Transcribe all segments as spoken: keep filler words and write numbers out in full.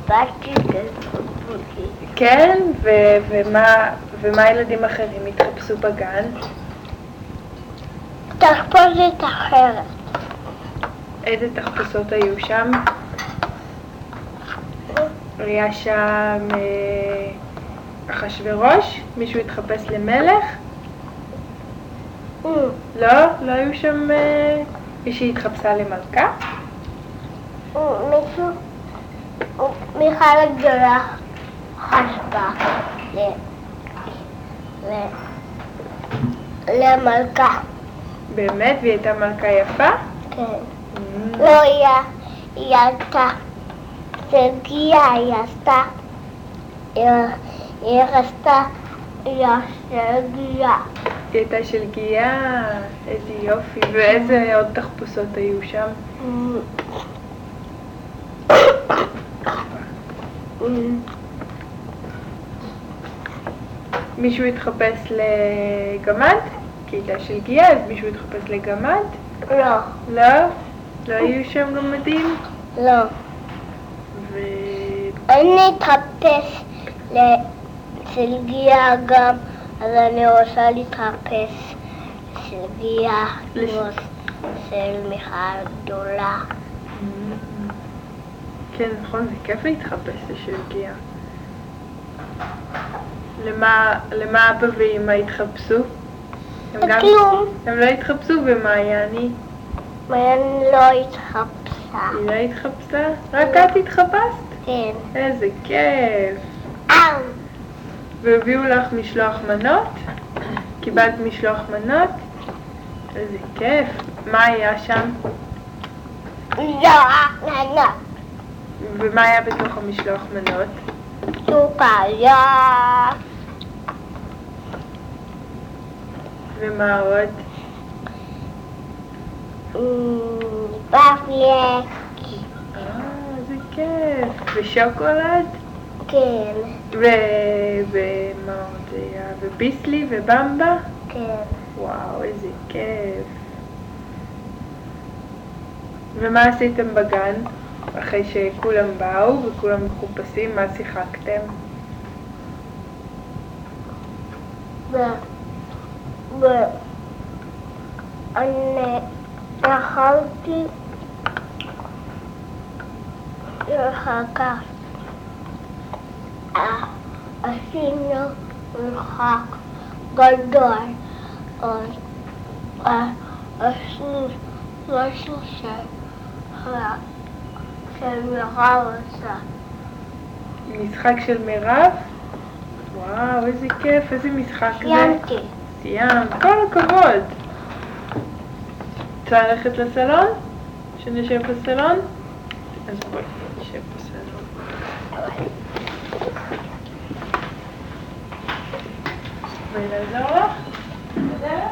באתי כזבותי. כן? ו- ומה, ומה ילדים אחרים התחפשו בגן? תחפושת אחרת. איזה תחפושות היו שם? היה שם אה, אחשוורוש? מישהו התחפש למלך? לא? לא היו שם אה, מישהי התחפשה למלכה? מישהו, מיכל הגדולה חשבה ל- ל- למלכה. באמת? והיא הייתה מלכה יפה? כן. לא, היא היא הייתה סגיה, היא עשתה, היא היא עשתה, היא סגיה. היא הייתה של גיאה, איזה יופי. ואיזה עוד תחפושות היו שם? מישהו התחפש לגמד? כי הייתה של גיאה, אז מישהו התחפש לגמד? לא. לא? לא היו שם גמדים? לא. ו... אני אתחפש לסלגיה גם, אז אני רוצה להתחפש לסלגיה של מיכל גדולה. כן, נכון, זה כיף להתחפש לשל גיאה. למה, למה אבא ואמא התחפשו? הם גם- כלום. הם לא התחפשו במעייני. מעיין לא התחפשה. היא לא התחפשה? רק את התחפשת? כן. איזה כיף. אה. והביאו לך משלוח מנות? קיבלת משלוח מנות? איזה כיף. מה היה שם? לא, לא. ומה היה בתוך המשלוח מנות? סוכריה. ומה עוד? פפלק. אה, איזה כיף. ושוקולד? כן. ו... ומה עוד היה? וביסלי ובמבה? כן. וואו, איזה כיף. ומה עשיתם בגן? אחרי שכולם באו וכולם מחופשים, מה שיחקתם? ו... ו... אני אכלתי ואחר כך עשינו משחק גדול. עשינו משהו של מירב עושה. משחק של מירב? וואו, איזה כיף, איזה משחק זה? סיימתי. סיימת, כל הכבוד. רוצה ללכת לסלון? שנשב בסלון? אז בואי, נשב בסלון. ולעזור לך? בדרך?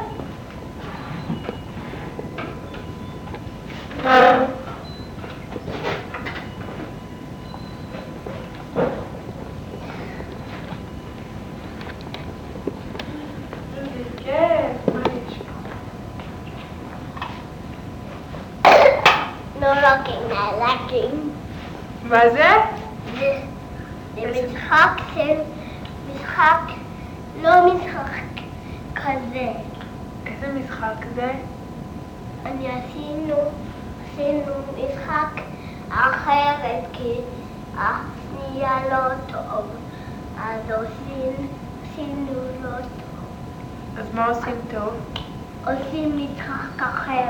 ילדים. מה זה? זה, זה משחק של, משחק, לא משחק כזה. איזה משחק זה? אני עשינו, עשינו משחק אחרת כי השנייה לא טוב, אז עושים, עשינו לא טוב. אז מה עושים טוב? עושים משחק אחרת.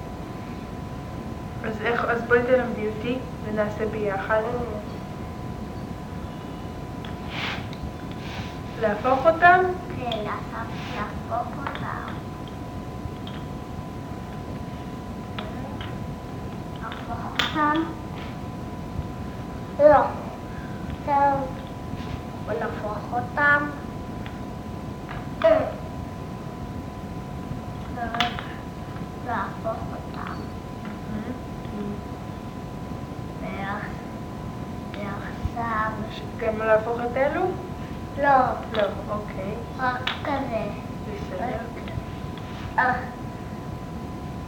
אז איך, אז בואי תלמדי אותי ונעשה ביחד. להפוך אותם? כן, להפוך אותם. להפוך אותם? לא. זהו. ולהפוך אותם. להפוך אותם. ועכשיו... גם להפוך את אלו? לא. לא, אוקיי. רק כזה. בסדר.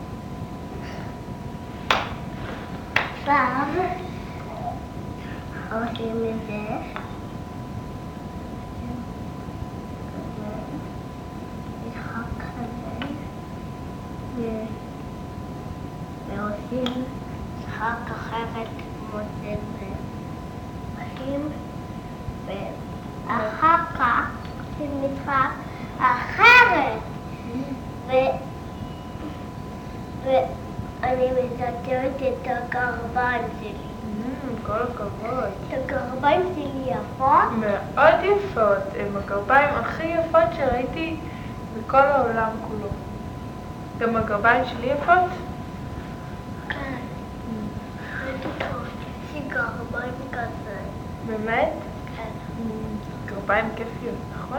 עכשיו עושים מזה. משחק כזה. ועושים משחק אחרת כמו זה ועושים. ואחר כך עושים משחק אחרת. ואני מסתתרת את הגרביים שלי. כל הכבוד. את הגרביים שלי יפות? מאוד יפות. הן הגרביים הכי יפות שראיתי בכל העולם כולו. גם הגרביים שלי יפות? כן. ראיתי טוב. יש לי גרביים כזה. באמת? כן. גרביים כיפיות, נכון?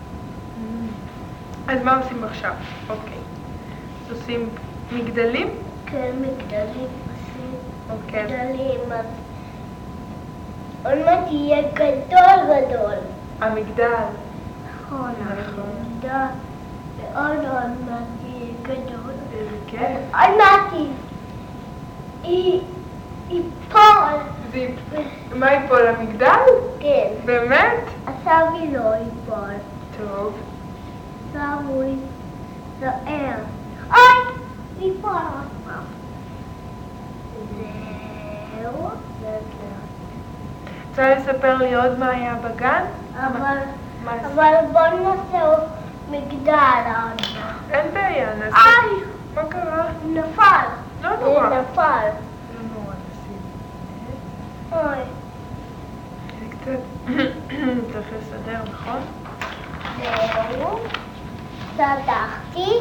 אז מה עושים עכשיו? אוקיי. אז עושים מגדלים? כן, מגדלים עושים. אוקיי. מגדלים. אז עוד מעט יהיה גדול גדול. המגדל. נכון, נכון. המגדל. ועוד עוד מעט יהיה גדול. איזה כיף. עוד מעט היא ייפול. מה ייפול, המגדל? כן. באמת? הסבי לא ייפול. טוב. סבי זוהר. אוי! ייפול עוד פעם. זהו. רוצה לספר לי עוד מה היה בגן? אבל מה זה? אבל בוא נעשה מגדל עוד. אין בעיה, נעשה. איי! מה קרה? נפל. לא נורא. זה נפל. לא נורא, נשים. אוי. זה קצת צריך לסדר, נכון? זהו. סדרתי.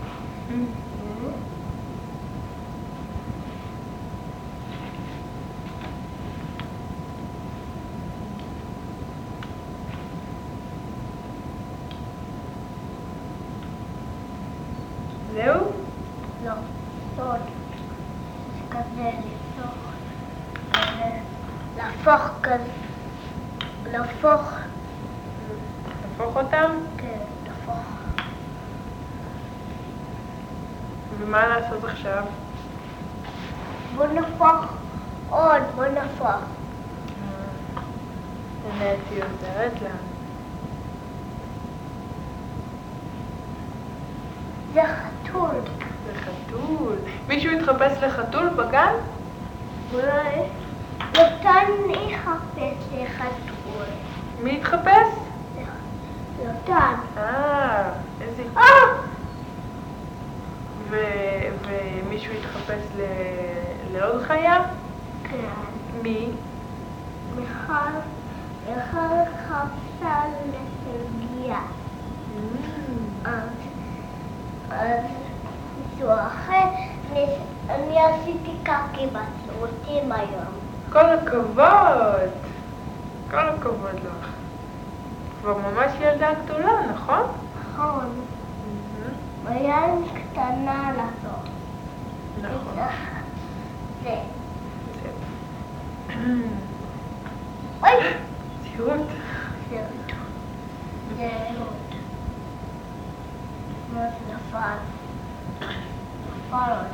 זהו? לא. סוד. כזה לפתוח. כזה. להפוך כזה. להפוך. להפוך אותם? כן, להפוך. ומה לעשות עכשיו? בוא נהפוך עוד, בוא נהפוך. נהייתי עוזרת לה. זה חתול. זה חתול. מישהו התחפש לחתול בגן? אולי יותן יחפש לחתול. מי התחפש? יותן. אה, איזה... אה! ו- ומישהו התחפש ל- לעוד חיה? כן. מי? מיכל, מיכל חפשה לסלגיה. אז, אז מישהו אחר, אני, אני עשיתי קקי בשירותים היום. כל הכבוד! כל הכבוד לך. כבר ממש ילדה גדולה, נכון? נכון. והיה לי קטנה לעשות. נכון. זה. זה. אוי! ציוט. זהות. זהות. מה זה נפל? נפל עוד.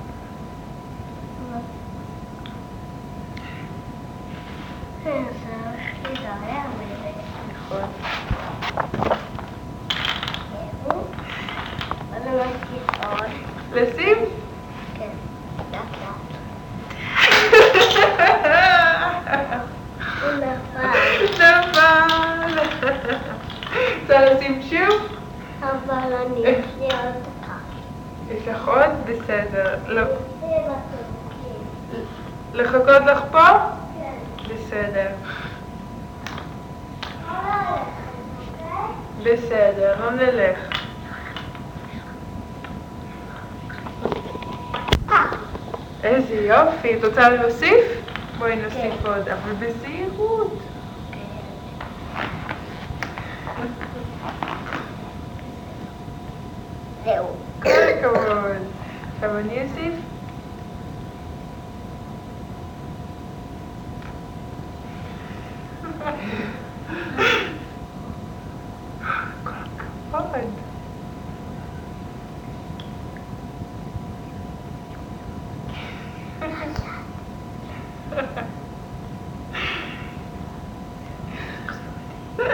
כן, זה הולך להיזהר מזה. נכון. זהו. אני מציע עוד. לשים? כן. לאט לאט. הוא נפל. נפל! רוצה לשים שוב? אבל אני יש לי עוד דקה. יש לך עוד? בסדר. לא. זה בתוקים. לחכות לך פה? כן. בסדר. לא ללכת, אוקיי? בסדר, לא נלך. אה. איזה יופי. את רוצה להוסיף? בואי נוסיף עוד, אבל בזהירות. זהו. כל הכבוד. עכשיו אני אוסיף? כל הכבוד.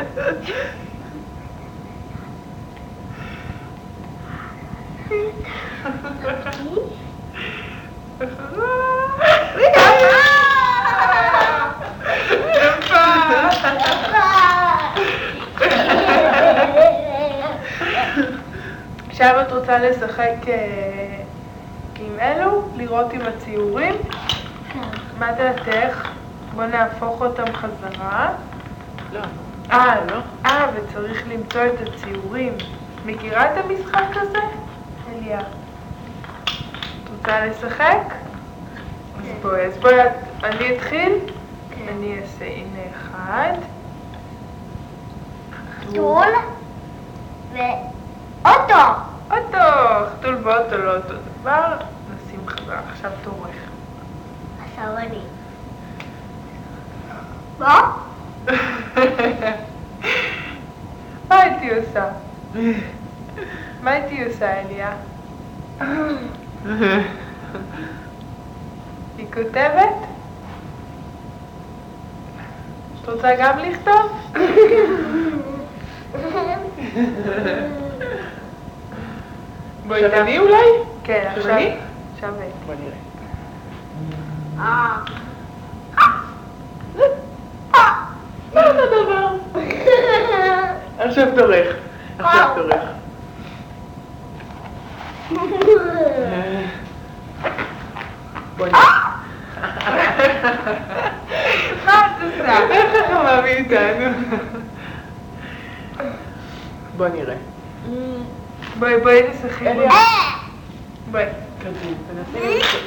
עכשיו את רוצה לשחק עם אלו? לראות עם הציורים? מה דעתך? בוא נהפוך אותם חזרה. לא. אה, לא? אה, וצריך למצוא את הציורים. מכירה את המשחק הזה? אליה. את רוצה לשחק? אז בואי, אז בואי, אני אתחיל? אני אעשה, הנה אחד. חתול ואוטו. אוטו, חתול ואוטו לא אותו דבר. נשים חזרה, עכשיו תורך. עכשיו אני. מה? מה הייתי עושה? מה הייתי עושה, אליה? היא כותבת? את רוצה גם לכתוב? בואי עכשיו גם. אני אולי? כן, עכשיו עכשיו. אני? עכשיו אני. בוא נראה. אה. מה זה הדבר? עכשיו תורך. עכשיו תורך. בוא נראה. מה את עושה? איך חכמה מאיתנו? בוא נראה. בואי, בואי נשחק. אליה. בואי. כתוב, תנסי למצוא.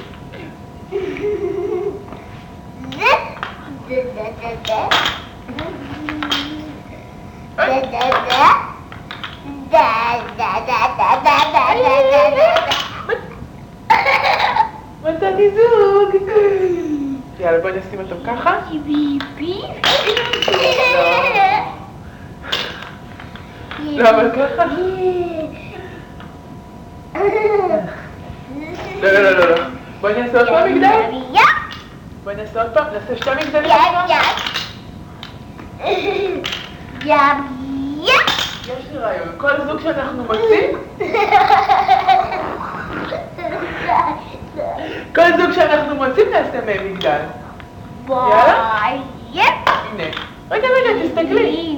מצאתי זוג! יאללה, בואי נשים אותו ככה. לא, אבל ככה. לא, לא, לא, לא. בואי נעשה עוד פעם מגדל. בואי נעשה עוד פעם, נעשה שתי מגדלים. יש לי רעיון, כל זוג שאנחנו מוצאים, כל זוג שאנחנו מוצאים נעשה מהם מגדל. יאללה? הנה. רגע, רגע, תסתכלי.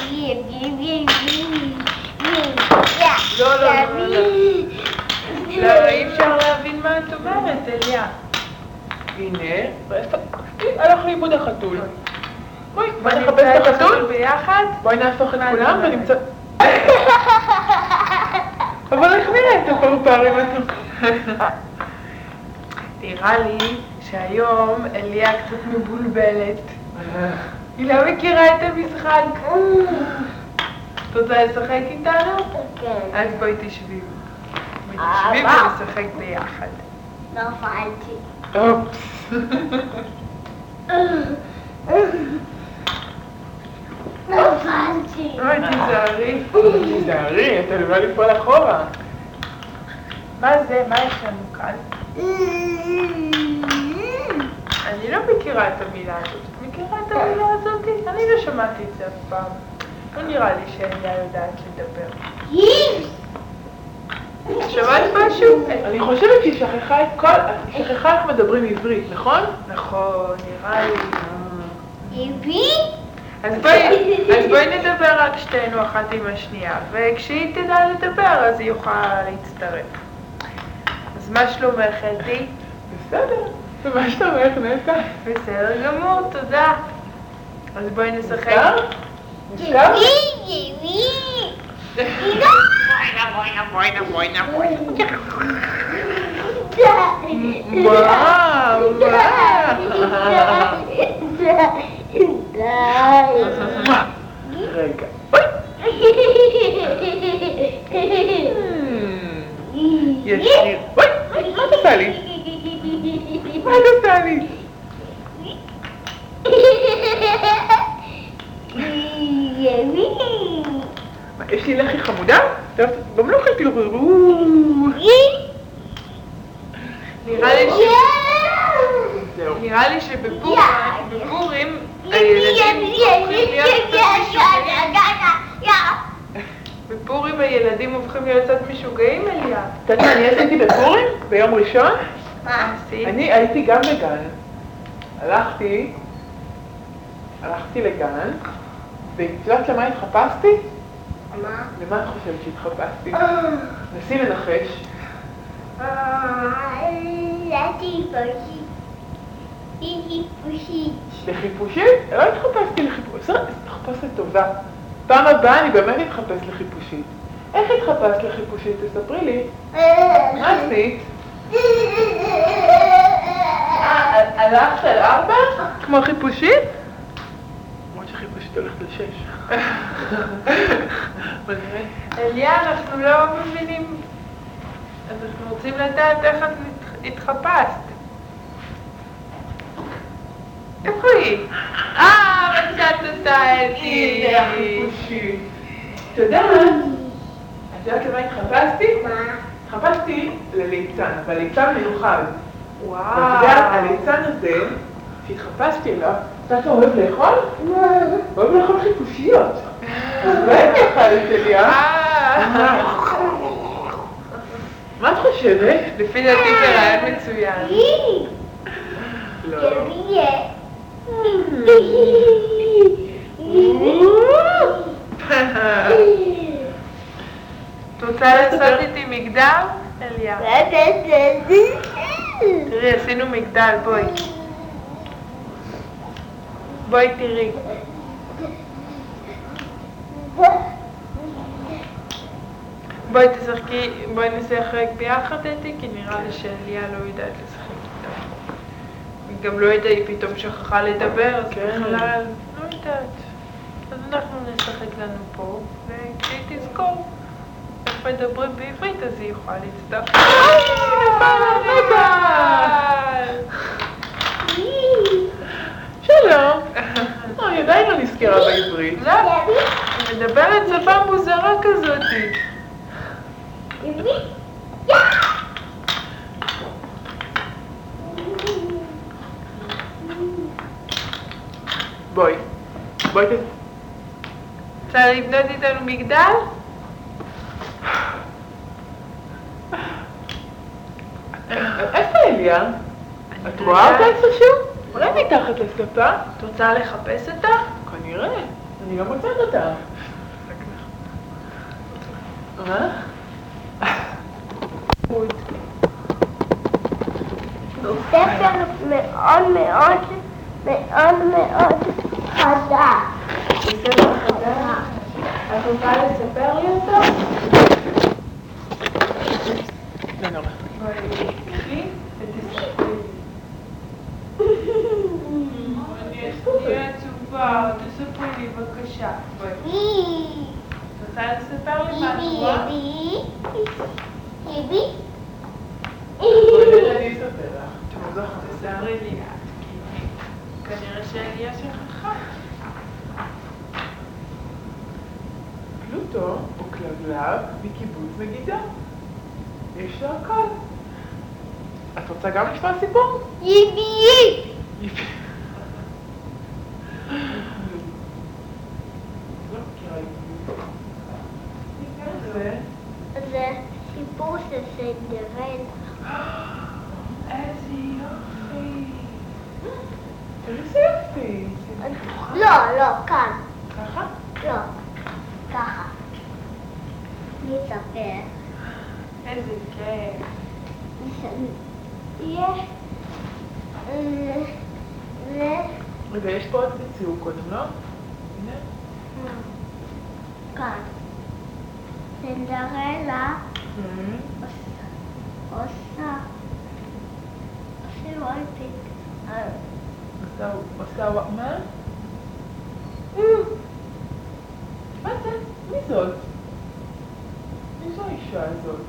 לא, לא, לא, לא. לא, אי אפשר להבין מה את אומרת, אליה. הנה, הלך לאיבוד החתול. בואי, בואי בוא נחפש את החתול. ביחד? בואי נהפוך את מה כולם את אומרת? ונמצא... אבל איך נראית הפרפרים הזאת? נראה לי שהיום אליה קצת מבולבלת. היא לא מכירה את המשחק. את רוצה לשחק איתנו? כן. אז בואי תשבי. בואי אה, תשבי מה? ונשחק ביחד. נפלתי. אופס. נפלתי. אוי, תיזהרי. תיזהרי, את עלולה ליפול אחורה. מה זה? מה יש לנו כאן? אני לא מכירה את המילה הזאת. את מכירה את המילה הזאת? אני לא שמעתי את זה אף פעם. לא נראה לי שאליה יודעת לדבר. שמעת משהו? אני חושבת שהיא שכחה את כל... היא שכחה איך מדברים עברית, נכון? נכון, נראה לי. איבי? אז בואי, אז בואי נדבר רק שתינו אחת עם השנייה, וכשהיא תדע לדבר אז היא יכולה להצטרף. אז מה שלומך, אלתי? בסדר. ומה שאתה אומר, נטע? בסדר גמור, תודה. אז בואי נשחק. נזכר? נזכר? איבי! וואו, וואו. רגע. יש לי... אוי, מה את עושה לי? מה את עושה לי? מה, יש לי לחי חמודה? גם לא אכלתי לו... נראה לי ש... זהו. נראה לי שבפורים הילדים הופכים להיות קצת משוגעים. בפורים הילדים הופכים להיות קצת משוגעים, אליה. אתה יודע, אני עשיתי בפורים ביום ראשון. מה עשית? אני הייתי גם בגן. הלכתי, הלכתי לגן, ואת יודעת למה התחפשתי? מה? למה את חושבת שהתחפשתי? נסי לנחש. חיפושית. לחיפושית? לא התחפשתי לחיפושית, התחפשת טובה. פעם הבאה אני באמת אתחפש לחיפושית. איך התחפשת לחיפושית? תספרי לי. מה עשית? הלכת על ארבע? כמו חיפושית? למרות שחיפושית הולכת לשש. אבל נראה. אליה, אנחנו לא מבינים. אנחנו רוצים לדעת איך את התחפשת. איפה היא? אה, מצאת אותה, אתי. הנה החיפושית. אתה יודע? את יודעת למה התחפשתי? מה? התחפשתי לליצן, אבל ליצן מיוחד. וואו. ואתה יודע, הליצן הזה, שהתחפשתי אליו, אתה יודע, אוהב לאכול? אוהב לאכול חיפושיות. אז אולי אני אכלת אליה? אה. מה את חושבת? לפי דעתי זה רעיון מצוין. לא. את רוצה לעשות איתי מגדל? אליה. תראי, עשינו מגדל, בואי. בואי תראי. בואי תשחקי, בואי נשחק ביחד איתי, כי נראה לי שאליה לא יודעת לשחק איתה. היא גם לא יודעת, היא פתאום שכחה לדבר, אז בכלל לא יודעת. אז אנחנו נשחק לנו פה, וכשהיא תזכור איך מדברים בעברית, אז היא יכולה להצטרף. שלום. היא עדיין לא נזכרה בעברית. לא, היא מדברת שפה מוזרה כזאת. בואי. בואי תת... רוצה לבנות איתנו מגדל? איפה אליה? את רואה אותה איפשהו? אולי מתחת לספה? את רוצה לחפש אותה? כנראה. אני לא מוצאת אותה. מה? ספר מאוד מאוד מאוד מאוד חזק. בסדר חזק. את רוצה לספר לי אותו? לא נורא. בואי, קחי ותספרי לי. אני אהיה עצובה, תספרי לי בבקשה. בואי. את רוצה לספר לי מה את רואה? ביבי. בואי אני אספר לך. תספרי לי את, כי כנראה שאליה שכחה. פלוטו הוא כלבלב מקיבוץ מגידה. יש לו הכל. את רוצה גם לשמוע סיפור? ביבי. לא מכירה יבי. זה? זה סיפור של סינדרלה. איזה יופי. תראי זה יופי. לא, לא, כאן. ככה? לא, ככה. אני אספר. איזה כיף. יש... ו... ויש פה עוד ציור קודם, לא? הנה. כאן. סינדרלה Mm-hmm. עושה... עושה וולפיק. עושה... עושה... מה? מה זה? מי זאת? מי זו האישה הזאת?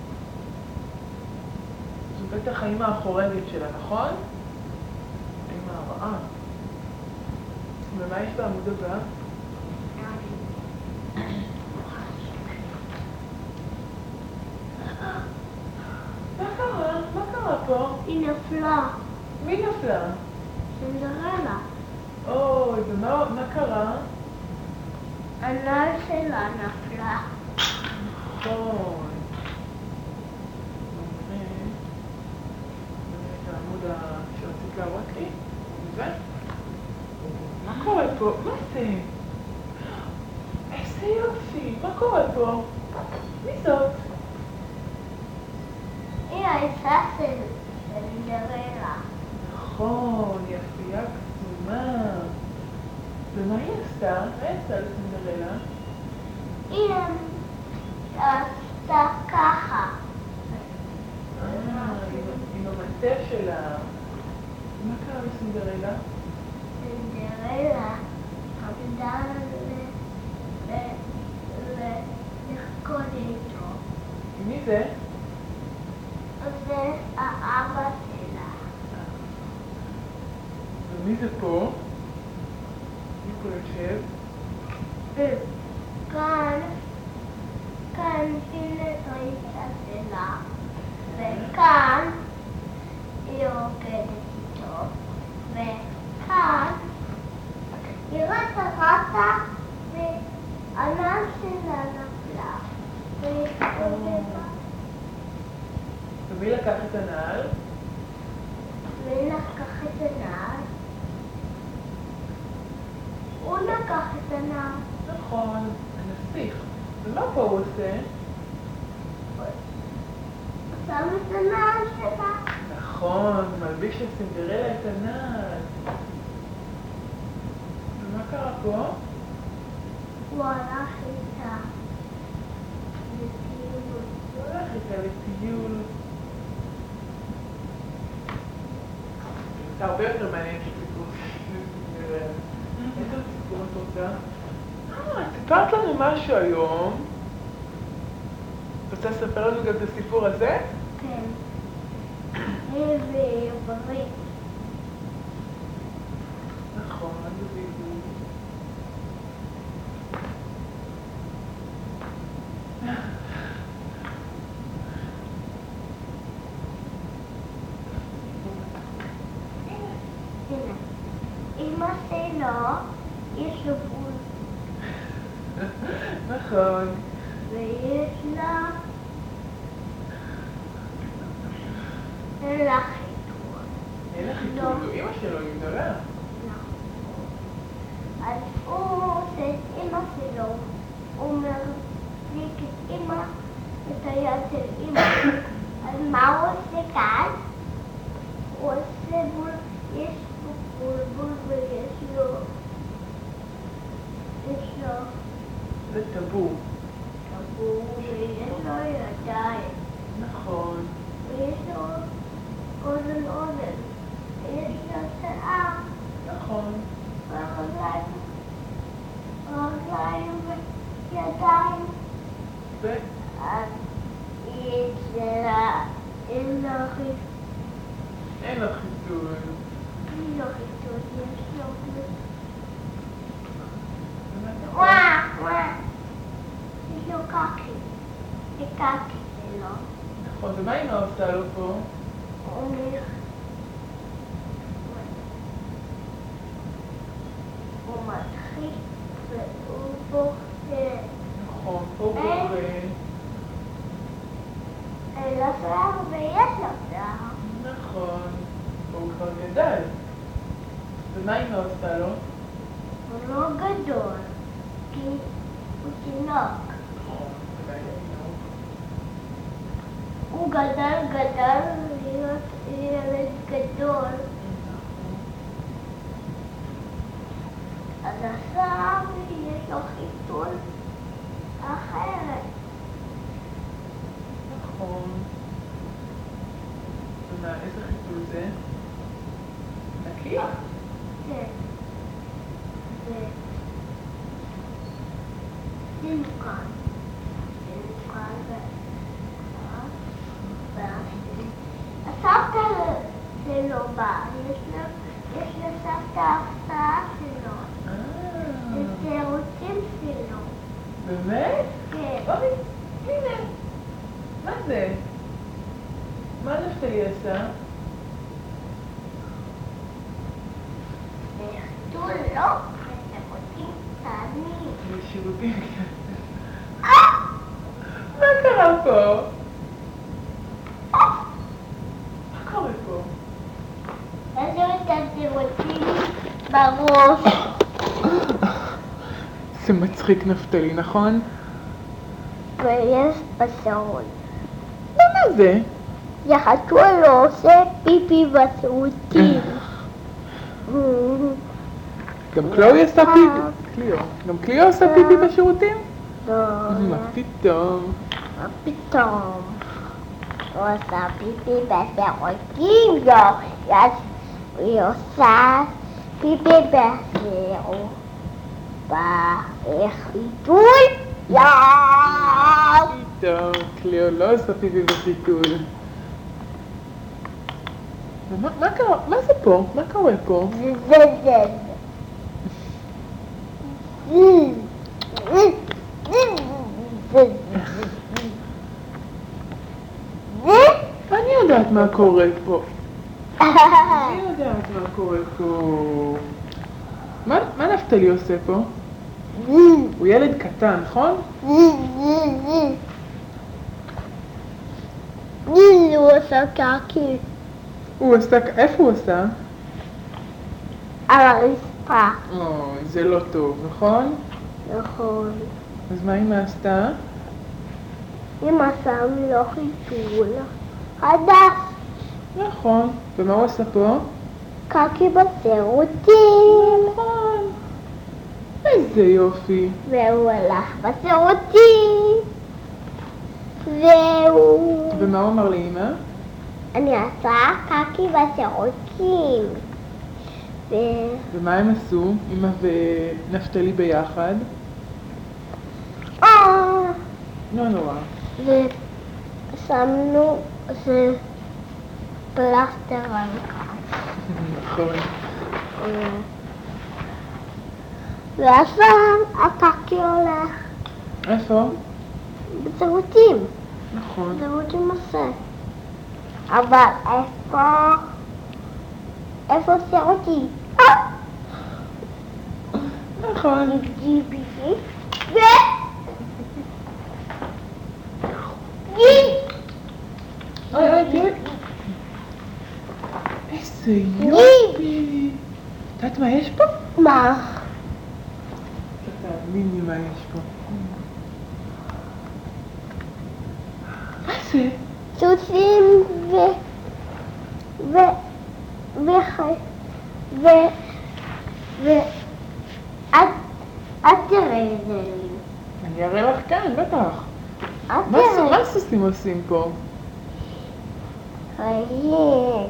זו בטח האמא החורגת שלה, נכון? האמא הרעה. ומה יש בעמוד הבא? מה קרה? מה קרה פה? היא נפלה. מי נפלה? סינדרלה. אוי, ומה מה קרה? הנעל שלה נפלה. נכון. זה העמוד שרצית להראות לי? זה? מה קורה פה? מה זה? איזה יופי! מה קורה פה? מי זאת? היא האישה של סינדרלה. נכון, היא אפייה קסומה. ומה היא עשתה? מה היא עשתה לסינדרלה? היא עשתה ככה. אה, עם המטה שלה. מה קרה לסינדרלה? סינדרלה עמדה לרקוד איתו. מי זה? זה האבא שלה. ומי זה פה? מי פה יושב? כאן, כאן סינדרלה שלה, וכאן היא רוקדת איתו, וכאן היא רצה רצה והנעל שלה נפלה. והיא הסתובבה. ומי לקח את הנעל? מי לקח את הנעל? הוא לקח את הנעל. נכון, הנסיך. ומה פה הוא עושה? הוא שם את הנעל שלה. נכון, מלביש לסינדרלה את הנעל. ומה קרה פה? הוא הלך איתה לטיול. הוא הולך איתה לטיול. זה הרבה יותר מעניין שסיפור סינדרלה. איזה סיפור את רוצה? אה, סיפרת לנו משהו היום. רוצה לספר לנו גם את הסיפור הזה? כן. היא וברית. נכון, זה בדיוק. הנה. אמא שלו, יש לו בול. נכון. ויש לה... אין לה חיתול. אין לך חיתול, אמא שלו היא גדולה. אז הוא עושה את אמא שלו, הוא מחזיק את אמא, את היד של אמא. אז מה הוא עושה כאן? הוא עושה בול, יש לו בולבול ויש לו, יש לו זה טבור. טבור ויש לו ידיים נכון. ויש לו אוזן אוזן ויש לו שיער נכון. ורגליים, רגליים וידיים. ו... אז יש לה, אין לה חיתול, אין לך חיתול. אין לו חיתול, יש לו חיתול. באמת? וואו, וואו. יש לו קקי. זה קקי שלו. נכון, ומה אמא עושה לו פה? הוא אומר... הוא מתחיל והוא בוחר. נכון, פה הוא בוכה. אין לו שיער ויש לו שיער. נכון. הוא כבר גדל. ומה אמא עושה לו? הוא לא גדול, כי הוא תינוק. נכון, עדיין תינוק. הוא גדל גדל להיות ילד גדול. אז עכשיו יש לו חיתול אחרת. נכון. ומה, איזה חיתול זה? נקי? כן. זה סינוקן. סינוקן הסבתא שלו באה, יש לסבתא הפתעה שלו. זה תירוצים שלו. באמת? כן. אוי, הנה. מה זה? מה נפתלי עשה? לא, לשירותים קטנים. לשירותים קטנים. מה קרה פה? מה קורה פה? יש לי את השירותים בראש. זה מצחיק נפתלי, נכון? ויש בשירות. מה זה? יחתול לא עושה פיפי בשירותים. גם קלואי עושה פיפי? קליו. גם קליו עושה פיפי בשירותים? לא, מה פתאום? מה פתאום? הוא עושה פיפי בשירותים, לא. אז היא עושה פיפי בשירות. בחיתול? לא! טוב, קליו לא עושה פיפי בחיתול. מה, מה קרה? מה זה פה? מה קורה פה? זה זה זה. אני יודעת מה קורה פה. אני יודעת מה קורה פה. מה, מה נפתלי עושה פה? הוא ילד קטן, נכון? הוא עושה קקי הוא עושה... איפה הוא עושה? על הרצפה. אוי, זה לא טוב, נכון? נכון. אז מה אמא עשתה? אמא שם לו חיתול חדש. נכון. ומה הוא עשה פה? קקי בשירותים. נכון. איזה יופי. והוא הלך בשירותים. והוא... ומה הוא אמר לאמא? אני עושה קקי בשירותים. ו... ומה הם עשו, אמא ונפתלי ביחד? אה... לא נורא. ושמנו זה פלסטר על כך. נכון. ועכשיו הקקי הולך איפה? בשירותים. נכון. שירותים עושה. אבל איפה... איפה שירותים? נכון. גיבי ו... גיבי אוי אוי תראי. איזה יופי. את יודעת מה יש פה? מה? תאמיני מה יש פה. מה זה? סוסים ו... ו... וחי... ו... ו... את... את תראה את זה לי. אני אראה לך כאן, בטח. את מה תראה. מה הסוסים עושים פה? חיי.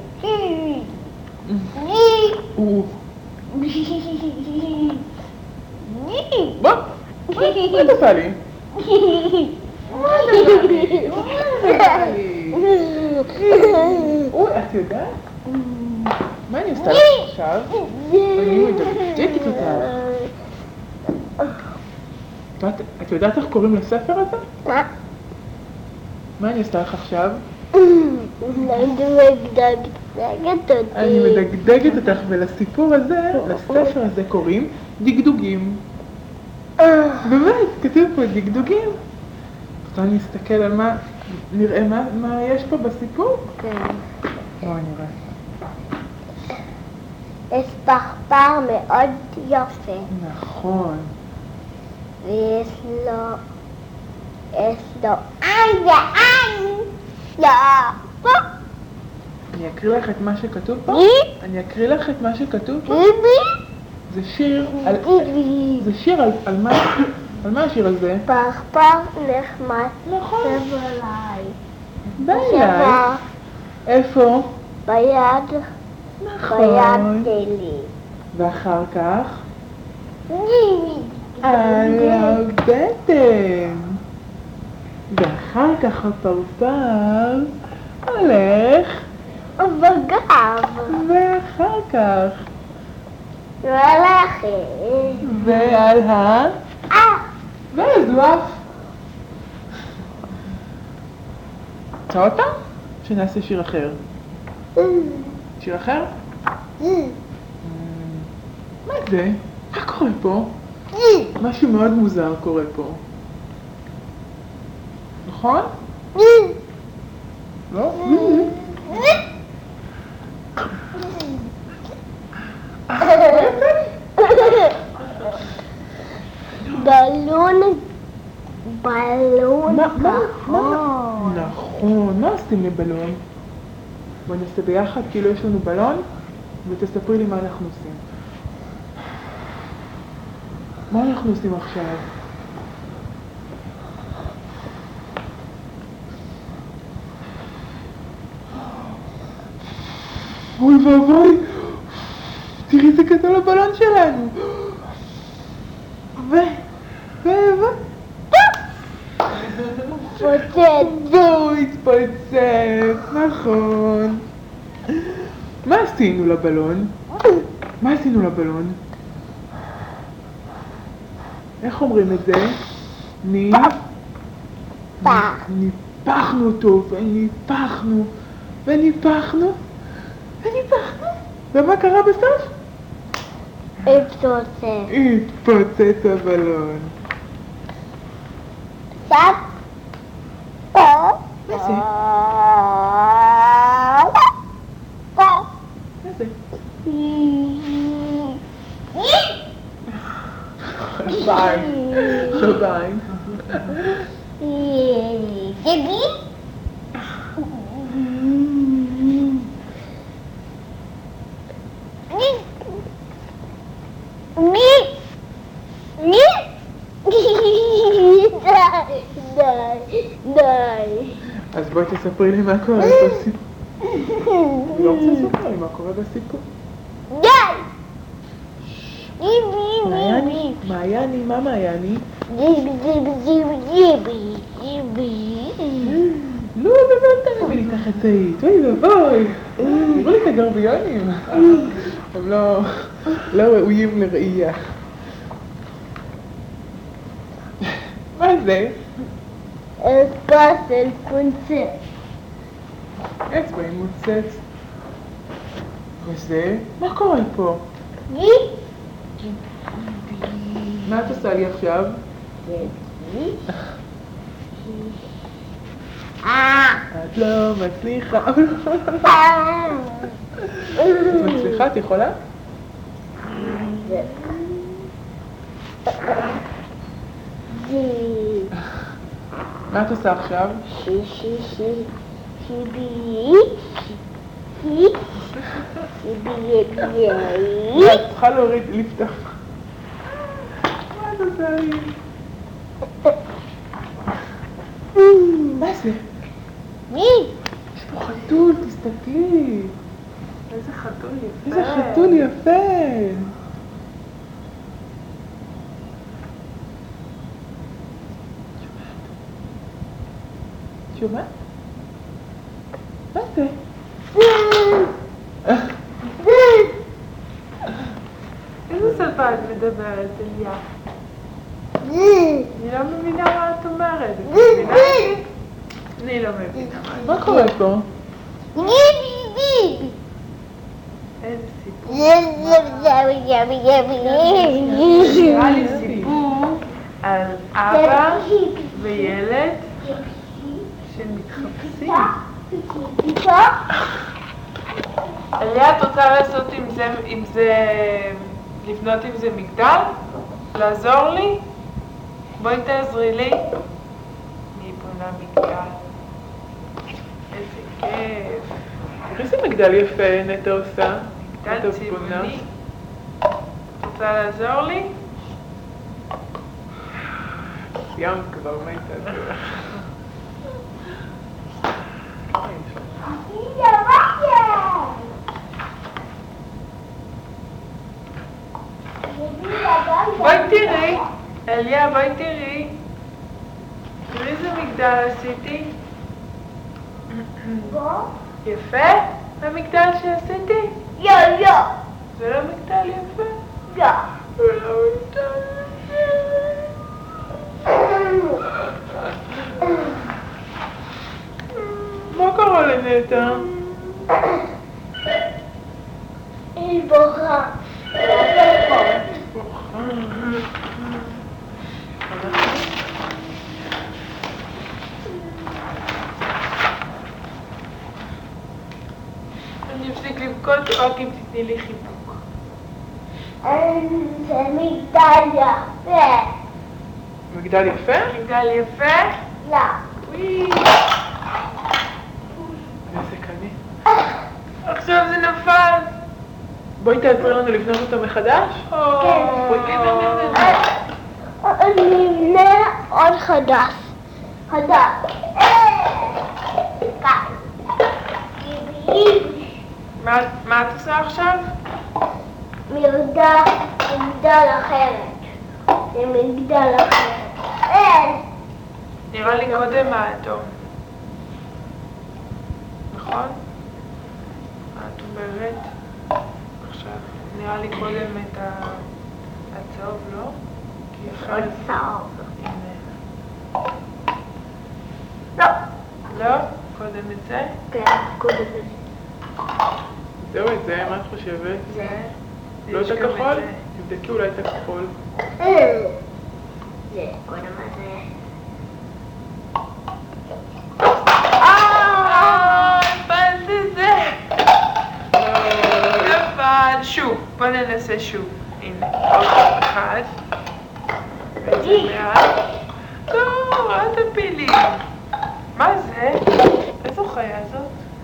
או, בוא, מה את עושה לי? מה את עושה לי? אוי, את יודעת? מה אני עושה לך עכשיו? אני מדקדקת אותך. את- את יודעת איך קוראים לספר הזה? מה? מה אני עושה לך עכשיו? אני מדגדגת אותי. אני מדגדגת אותך, ולסיפור הזה, לספר הזה קוראים דגדוגים. באמת, כתוב פה דגדוגים. אז אני אסתכל על מה, נראה מה, מה יש פה בסיפור? כן. בואי נראה. יש פרפר מאוד יפה. נכון. ויש לו... יש לו עין ועין. לא. פה. אני אקריא לך את מה שכתוב פה? מי? אני אקריא לך את מה שכתוב פה? ביבי. זה שיר על... ביבי. זה שיר על, על מה? על מה השיר הזה? פרפר נחמד. נכון. שב עליי. די אליי. שבה איפה? ביד. ביד נכון. שלי. ואחר כך? ביבי. על הבטן. ואחר כך הפרפר הולך, בגב. ואחר כך והלכת. ועל ה... אה. ואז הוא עף. רוצה עוד פעם? שנעשה שיר אחר. שיר אחר? מה זה? מה קורה פה? משהו מאוד מוזר קורה פה. נכון? לא? בלון, בלון מה, מה, כחול. נכון, מה עושים לבלון? בואי נעשה ביחד, כאילו יש לנו בלון, ותספרי לי מה אנחנו עושים. מה אנחנו עושים עכשיו? אוי ואבוי, תראי איזה גדול הבלון שלנו. ו... ו... ו... פוצץ. והוא התפוצץ, נכון. מה עשינו לבלון? מה עשינו לבלון? איך אומרים את זה? נ... פח. ניפחנו אותו, וניפחנו, וניפחנו, וניפחנו. ומה קרה בסוף? התפוצץ. התפוצץ הבלון. סף. מה זה? מה זה? ביי. ביי. גבי? מי? מי? די, די, די. אז בואי תספרי לי מה קורה בסיפור. אני לא רוצה לספר לי מה קורה בסיפור. די! גיבי, מעייני, גיבי. מעייני, מה מעייני? גיבי, גיבי, גיבי, גיבי, גיבי. לא, באמת תביא לי את החצאית, אוי ואבוי. תראו לי את הגרביונים. הם לא, לא ראויים לראייה. מה זה? פסל פונצה. אצבע עם מוצץ. וזה? מה קורה פה? גיבי. מה את עושה לי עכשיו? אה. את לא מצליחה. את מצליחה? את יכולה? מה את עושה עכשיו? שי שי שי שיבי שי שיבי יבי. את צריכה להוריד, לפתח. מה את עושה לי? מה זה? מי? יש פה חתול, תסתכלי. איזה חתול יפה. איזה חתול יפה. שומעת? מה זה? איזה שפה את מדברת, אליה? אני לא מבינה מה את אומרת. את מבינה? אני לא מבינה מה. מה קורה פה? איזה סיפור. נראה לי סיפור על אבא וילד שמתחפשים. אליה, את רוצה לעשות עם זה, עם זה, לבנות עם זה מגדל? לעזור לי? בואי תעזרי לי. אני בונה מגדל. איזה כיף. איזה מגדל יפה נטע עושה? מגדל נטע צבעוני. בונה. את רוצה לעזור לי? ים כבר מתה. בואי תראי. אליה, בואי תראי. תראי איזה מגדל עשיתי. יפה? המגדל שעשיתי? יו יו זה לא מגדל יפה? יו. זה לא מגדל יפה. מה קרה לנטע? היא בוכה. אני אפסיק לבכות רק אם תתני לי חיבוק. זה מגדל יפה. מגדל יפה? מגדל יפה? לא. וואי. איזה קני. עכשיו זה נפל. בואי תעזרי לנו לבנות אותו מחדש. אני נבנה עוד חדש. חדש. מה את עושה עכשיו? מגדל, מגדל אחרת. זה מגדל אחרת. נראה לי קודם האדום. נכון? את אומרת עכשיו, נראה לי קודם את הצהוב, לא? כי אחרת... צהוב. לא. לא? קודם את זה? כן, קודם את זה. זהו את זה, מה את חושבת? זה? לא את הכחול? תבדקי אולי את הכחול. זה, קודם את זה. אה, נפל זה. נפל. שוב, בוא ננסה שוב. הנה, עוד אחד. וזה מעל. לא, אל תפילי. מה זה? איזו חיה זאת?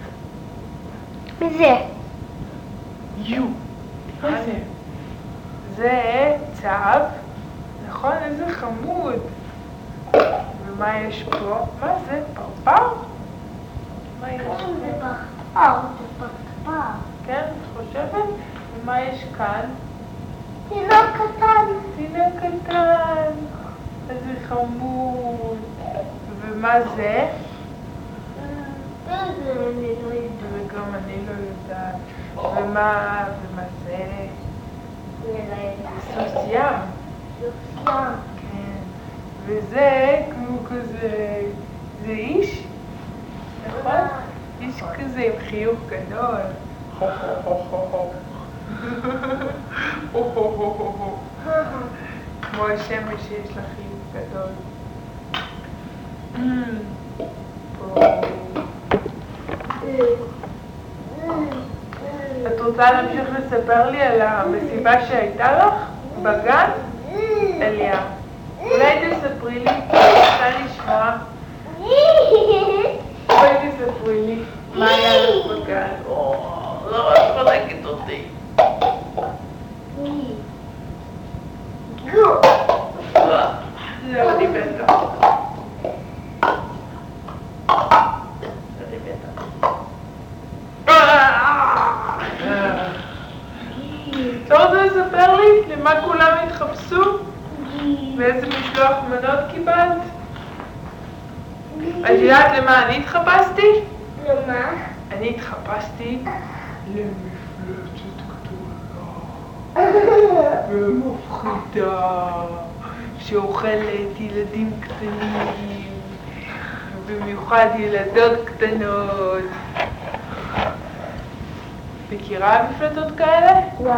וזה. יו. מה זה? זה צב. נכון? איזה חמוד. ומה יש פה? מה זה? פרפר? מה יש פה? זה פרפר, זה פרפר. כן, את חושבת? ומה יש כאן? תינוק קטן. תינוק קטן. איזה חמוד. ומה זה? זה אני לא יודעת. וגם אני לא יודעת. ומה, ומה זה? אני לא יודעת. סוס ים. סוס ים. כן. וזה כמו כזה, זה איש? נכון? איש כזה עם חיוך גדול. הו הו הו הו הו הו הו הו הו כמו השמש שיש לה חיוך גדול. פה. את רוצה להמשיך לספר לי על המסיבה שהייתה לך בגן? אליה. אולי תספרי לי, רוצה לשמוע. אולי תספרי לי מה היה לך בגן. או, לא, את חולקת אותי. זהו, אני בטח. אני בטח. אתה רוצה לספר לי למה כולם התחפשו? ואיזה משלוח מנות קיבלת? את יודעת למה אני התחפשתי? למה? אני התחפשתי למפלצת גדולה ומפחידה שאוכלת ילדים קטנים, במיוחד ילדות קטנות. מכירה מפלצות כאלה? לא.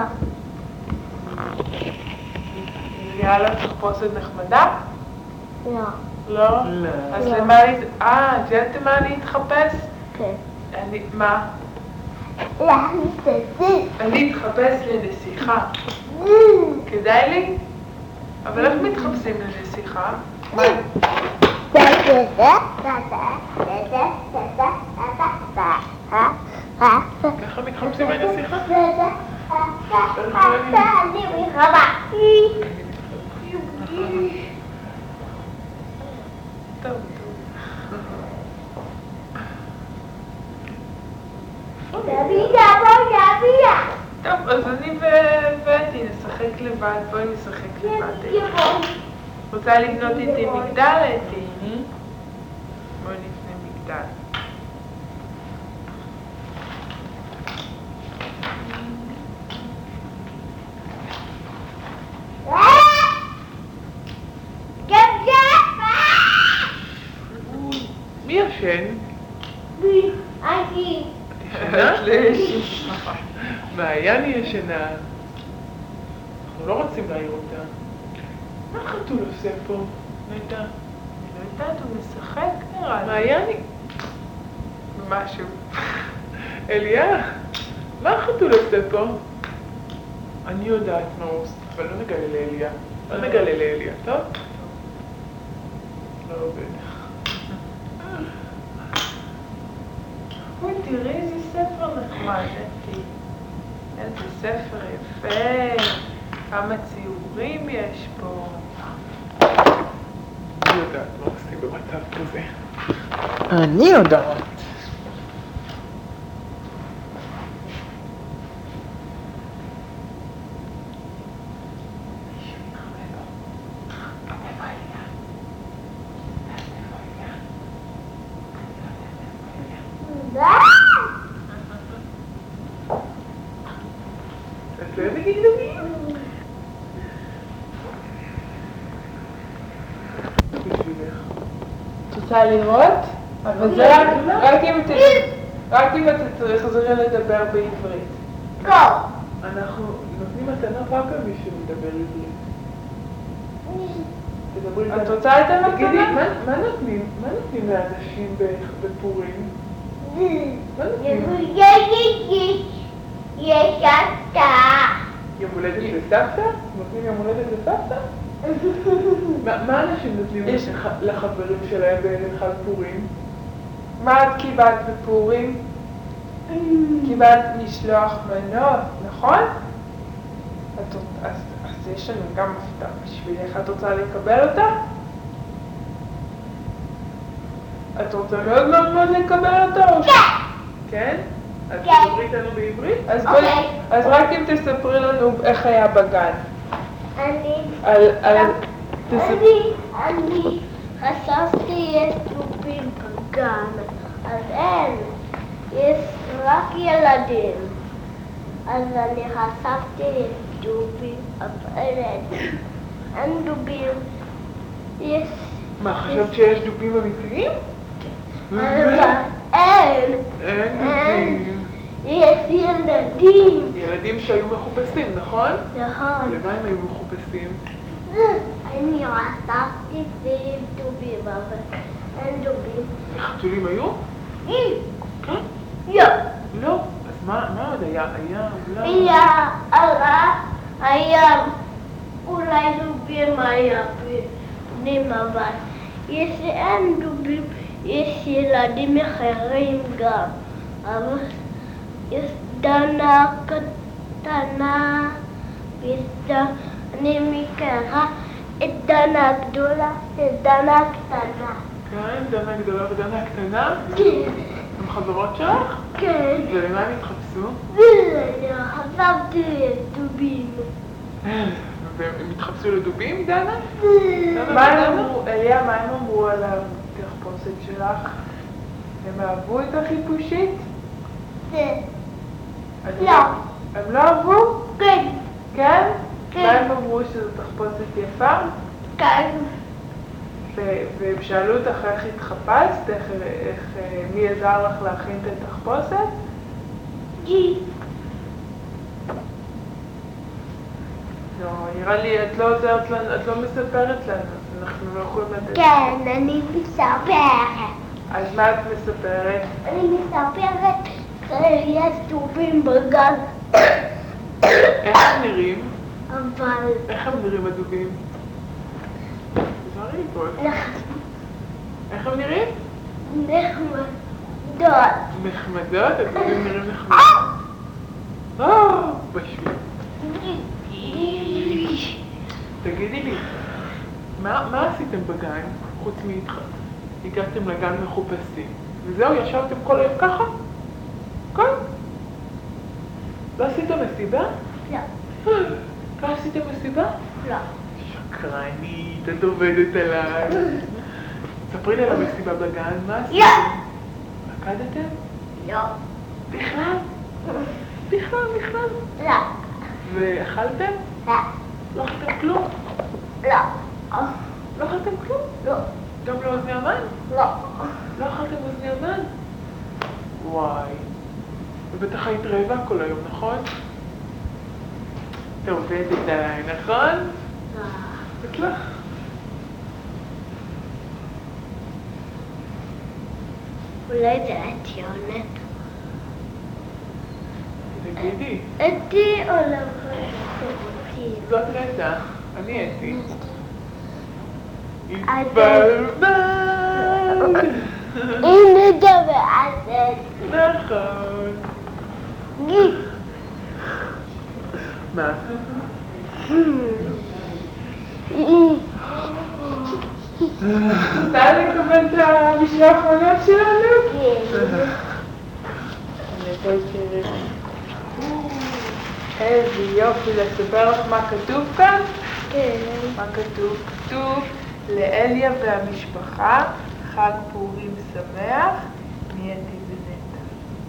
נראה לך תחפושת נחמדה? לא. לא? לא. אז לא. למה אני... אה, את יודעת למה אני אתחפש? כן. אני... מה? להמציא. אני אתחפש לנסיכה. כדאי לי? אבל איך מתחפשים לנסיכה? מה? ככה מתחפשים לנסיכה? אני מלחמה. טוב, טוב. טוב, אז אני ובטי נשחק לבד, בואי נשחק לבד. רוצה לבנות איתי מגדל, אתי? בואי נבנה מגדל. מי ישן? אני. ישנה? יש. מעיין ישנה. אנחנו לא רוצים להעיר אותה. מה החתול עושה פה? נדע. אני לא יודעת, הוא משחק נראה לי. מעייני. משהו. אליה, מה החתול עושה פה? אני יודעת מה הוא עושה, אבל לא נגלה לאליה. לא נגלה לאליה, טוב? לא עובד. אוי, תראי איזה ספר נחמד, אתי. איזה ספר יפה. כמה ציורים יש פה. אני יודעת מה עושים במצב כזה. אני יודעת. את לא אוהבת דגדוגים? בשבילך. את רוצה לראות? אבל זה רק, רק אם את רק אם את תחזרי לדבר בעברית. גו! אנחנו נותנים מתנה רק על מי שמדבר עברית. תדברי את איתנו. רוצה את המתנה? תגידי, מה מה נותנים? מה נותנים לאנשים ב- בפורים? מה נותנים? יש אתה. יום הולדת לסבתא? נותנים יום הולדת לסבתא? מה מה אנשים נותנים יש- לח- לחברים שלהם בחג פורים? מה את קיבלת בפורים? קיבלת משלוח מנות, נכון? את, רוצ- אז, אז יש לנו גם הפתעה בשבילך. את רוצה לקבל אותה? את רוצה מאוד מאוד מאוד לקבל אותה? או ש- כן? אז כן. תדברי איתנו בעברית? אז, בואי, אוקיי. אז רק אם תספרי לנו איך היה בגן. אני, על, על, תספ... אני, אני חשבתי יש דובים בגן, אז אין, יש רק ילדים. אז אני חשבתי יש דובים, אבל אין, אין דובים. יש, מה, חשבת שיש דובים אמיתיים? אבל אין, אין דובים. יש ילדים. ילדים שהיו מחופשים, נכון? נכון. למה הם היו מחופשים? אני חשבתי שיש דובים, אבל אין דובים. חתולים היו? כן? לא. לא. אז מה מה עוד היה? היה אולי... היה, היה, היה, אולי דובים היה בפנים, אבל יש אין דובים, יש ילדים אחרים גם, אבל יש דנה קטנה, יש דנה, אני מכירה את דנה הגדולה ואת דנה הקטנה. כן, דנה גדולה ודנה קטנה? כן, הם חברות שלך? כן, ולמה הם התחפשו? ואני חשבתי דובים. והם התחפשו לדובים, דנה? מה הם אמרו, אליה, מה הם אמרו על התחפושת שלך? הם אהבו את החיפושית? זה, אז לא. הם לא אהבו? כן, כן? כן. מה הם אמרו שזו תחפושת יפה? כן. ו- והם שאלו אותך איך התחפשת, איך, איך, אה, מי עזר לך להכין את התחפושת? גי. לא, נראה לי, את לא עוזרת לנו, את לא מספרת לנו, אנחנו לא יכולים לתת. כן, אני מספרת. אז מה את מספרת? אני מספרת שיש דובים בגן, איך הם נראים? אבל איך הם נראים הדובים? תזהרי פה. איך הם נראים? נחמדות. נחמדות? הדובים נראים נחמדים. או, בשביל. תגידי לי, מה מה עשיתם בגן, חוץ מאיתך? הגעתם לגן מחופשים, וזהו, ישבתם כל היום ככה? כן? לא עשיתם מסיבה? לא, לא עשיתם מסיבה? לא. שקרנית, את עובדת עליי. ספרי לי על המסיבה בגן, מה עשיתם? לא. רקדתם? לא. בכלל? בכלל, בכלל. לא. ואכלתם? לא. לא אכלתם כלום? לא. לא אכלתם כלום? לא. גם לא אוזני המן? לא. לא אכלתם אוזני המן? וואי. ובטח היית רעבה כל היום, נכון? את עובדת עליי, נכון? בטח. אולי זה הטיונת. תגידי. אתי או לבוא? זאת רטה, אני אתי. התבלבלת. התבלבלת. אם נדבר על זה. נכון. גיט. מה? רוצה לקבל את המשנה האחרונה שלנו? אני פה אתקרב. איזה יופי, לספר לך מה כתוב כאן? כן. מה כתוב? כתוב לאליה והמשפחה חג פורים שמח מאתי ונטע.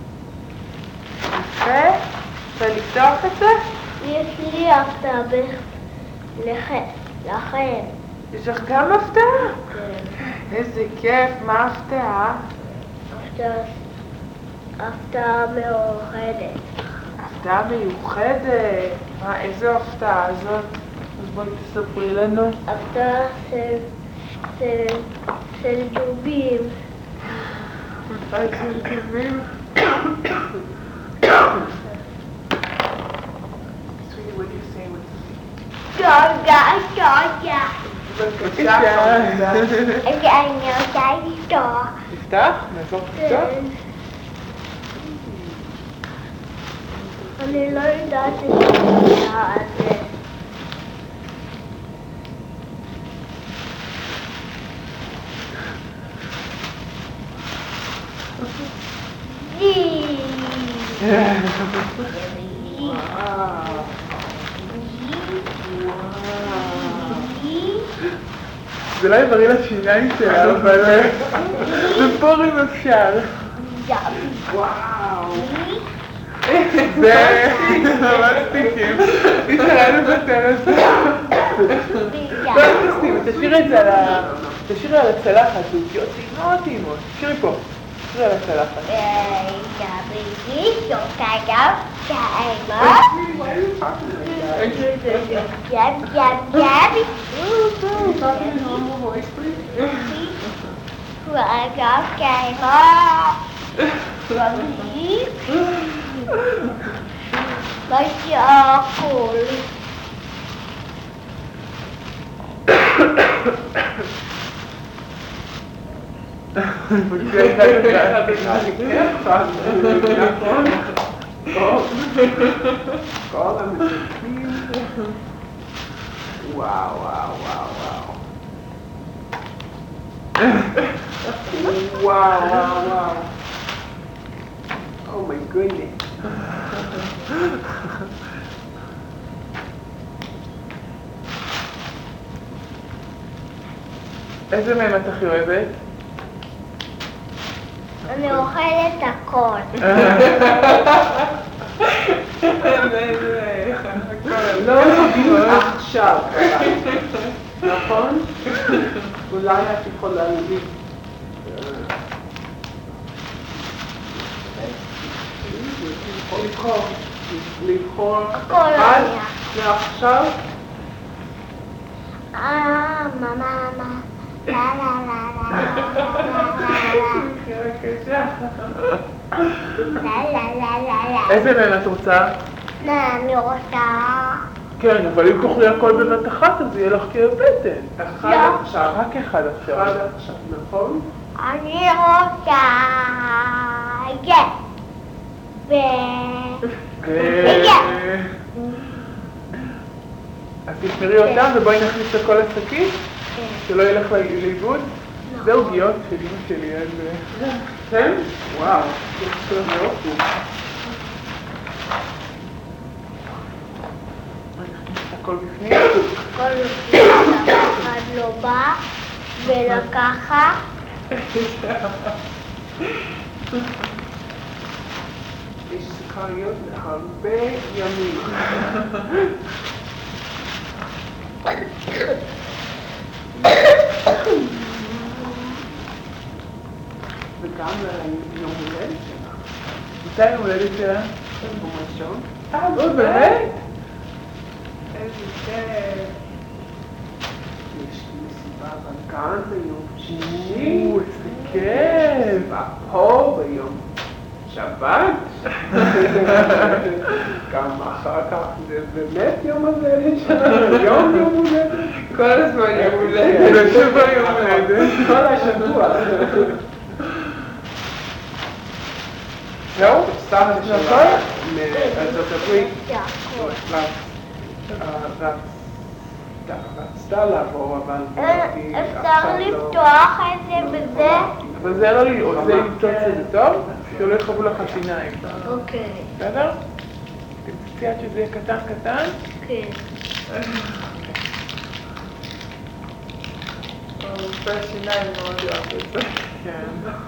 יפה? רוצה לפתוח את זה? יש לי הפתעה לכם. לכם. יש לך גם הפתעה? כן. איזה כיף, מה ההפתעה? הפתעה, הפתעה מאוחדת. הפתעה מיוחדת. מה, איזו הפתעה זאת? אז בואי תספרי לנו. הפתעה של, של, של דובים. הפתעה של דובים? Sweetie, what do you say with גוגה, גוגה. בבקשה. אני רוצה לפתוח. תפתח? נעזור תפתח? אני לא יודעת את הפתעה הזה. די. זה לא יבריא לשיניים שלה, אבל בפורים אפשר. וואו. זה ממש טיקים. נשארה לוותר על זה. לא, אל תסתים, תשאירי את זה על ה... תשאירי על הצלחת, זה אותיות טעימות טעימות. תשאירי פה, תשאירי על הצלחת. Jab, jab, jab. I got game up. Like your cool. Wow, wow, wow, wow. Wow, wow, wow. Oh my goodness. איזה מהם את הכי אוהבת? אני אוכלת הכל. לא, עכשיו. נכון? אולי את יכולה להגיד. לבחור. לבחור. הכל עליה. ועכשיו? אה, מה, מה, מה. לה, לה, לה, לה, בבקשה. לה, לה, לה, לה, לה. איזה מהם את רוצה? אני רוצה... כן, אבל אם תאכלי הכל בבת אחת, אז יהיה לך כאב בטן. אחד עכשיו. רק אחד עכשיו. אחד עכשיו, נכון? אני רוצה... כן. ו... אז תשמרי אותם ובואי נכניס לכל השקית, שלא ילך לאיבוד. זה עוגיות של אמא שלי, אז... כן? וואו, זה טוב מאוד. הכל בפנים? הכל בפנים, אחד לא בא, ולקחה. יש סוכריות להרבה ימים. וגם ליום הולדת שלה. מתי יום הולדת שלה? ביום ראשון. אה, לא, באמת? כאן ביום שישי, או, איזה כיף. פה ביום שבת, גם אחר כך זה באמת יום הולדת שלנו, יום יום הולדת, כל הזמן יום הולדת, זה שבוע יום הולדת. כל השבוע. זהו, סבתא שלה מארצות הברית רצתה לבוא, אבל היא אפשר לפתוח את זה בזה? אבל זה לא לראות, זה למצוא את זה טוב, שלא יחבו לך שיניים. אוקיי. בסדר? תמצאי עד שזה יהיה קטן קטן. כן. רופא השיניים מאוד יאהב את זה. כן.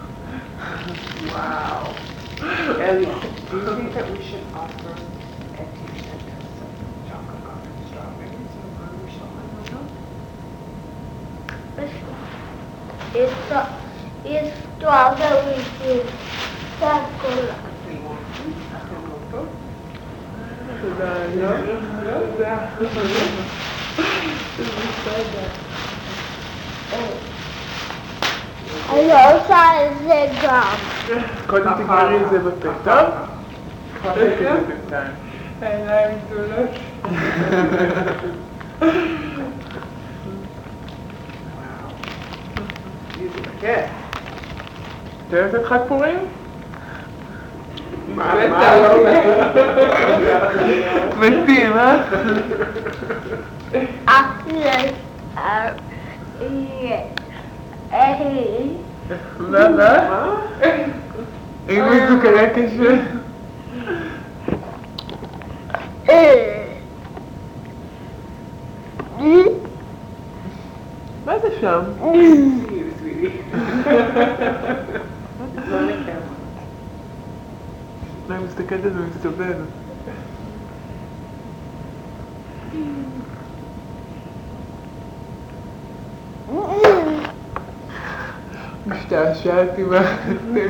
wow. Ellie, do you think that we should offer Etty and some chocolate covered strawberries or something like that? Esto, esto habla de chocolate. We want to. אתם לא טוב? תודה, לא? לא? תודה. זה בסדר. אני עושה את זה גם. קודם תגמרי את זה בפה, טוב? תחלק את זה בינתיים. העיניים גדולות. כן. אתה אוהב את חג פורים? מה? מה? מתים, אה? אחרי, מה? מה? אם מישהו קרה קשה? מה זה שם? אני מסתכלת על זה ומסתובב. השתעשעתי מהחסים.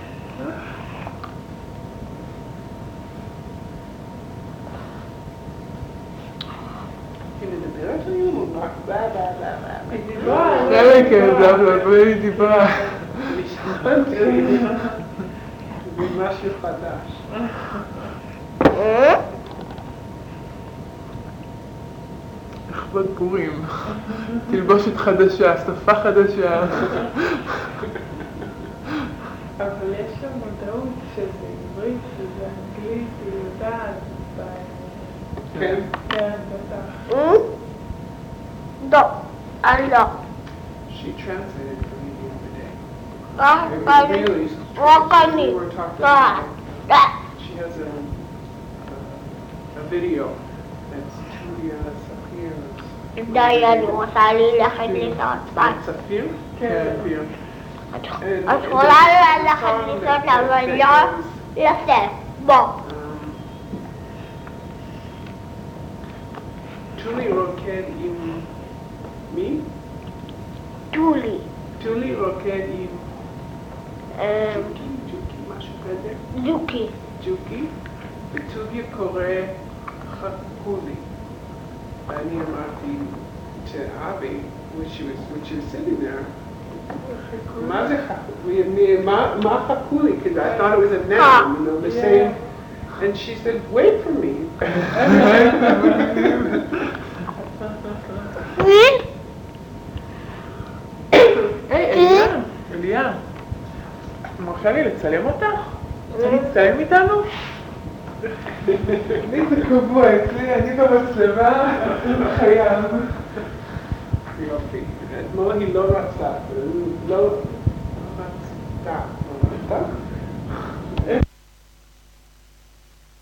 היא מדברת היום או רק בא בא בא בא? היא דיברה. חלק כזב לה, והיא דיברה. משתמתי לי. זה משהו חדש. לכבוד פורים. תלבושת חדשה, שפה חדשה. אבל יש לה מודעות שזה עברית, שזה אנגלית, היא יודעת. כן? כן, בטח. לא, אני לא. She translated for me the other day. רק It אני, was really, רק אני. we were talking לא, about, לא. she has a, a, a video that's Julia Saphir's. די, אני רוצה ללכת לסרטן. Saphir? כן. Saphir. את יכולה ללכת לסרטן, אבל לא לסף. בוא. Um, Julie רוקד עם מי? טולי. Julie רוקד עם אמ, ג'וקי, ג'וקי, משהו כזה. זוקי. ג'וקי, וטוביה קורא חכולי. ואני אמרתי to Abby, when she was, when she was sitting there, מה זה חכולי? מה חכולי? Because I thought it was a noun, you know, the same. And she said, wait for me. היי, אליה, אליה. את מרשה לי לצלם אותך? רוצה להצטלם איתנו? לי זה קבוע, אצלי, אני במצלמה, חייב. יופי. אתמול היא לא רצה, לא רצתה.